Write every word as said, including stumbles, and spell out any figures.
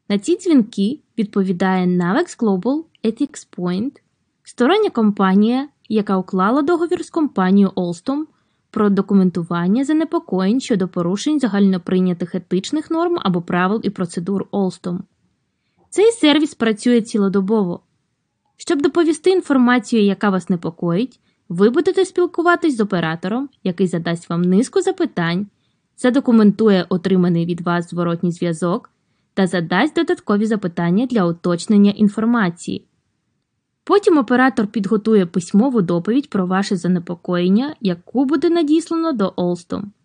На ці дзвінки відповідає Navex Global Ethics Point, стороння компанія, яка уклала договір з компанією Alstom про документування занепокоєнь щодо порушень загальноприйнятих етичних норм або правил і процедур Alstom. Цей сервіс працює цілодобово. Щоб доповісти інформацію, яка вас непокоїть, ви будете спілкуватись з оператором, який задасть вам низку запитань, задокументує отриманий від вас зворотній зв'язок та задасть додаткові запитання для уточнення інформації. Потім оператор підготує письмову доповідь про ваше занепокоєння, яку буде надіслано до Alstom.